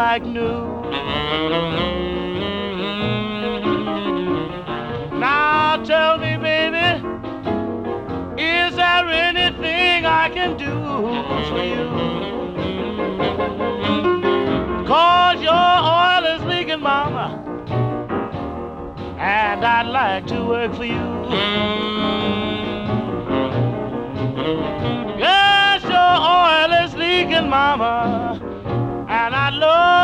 like new. Now tell me, baby, is there anything I can do for you? 'Cause your oil is leaking, mama, and I'd like to work for you.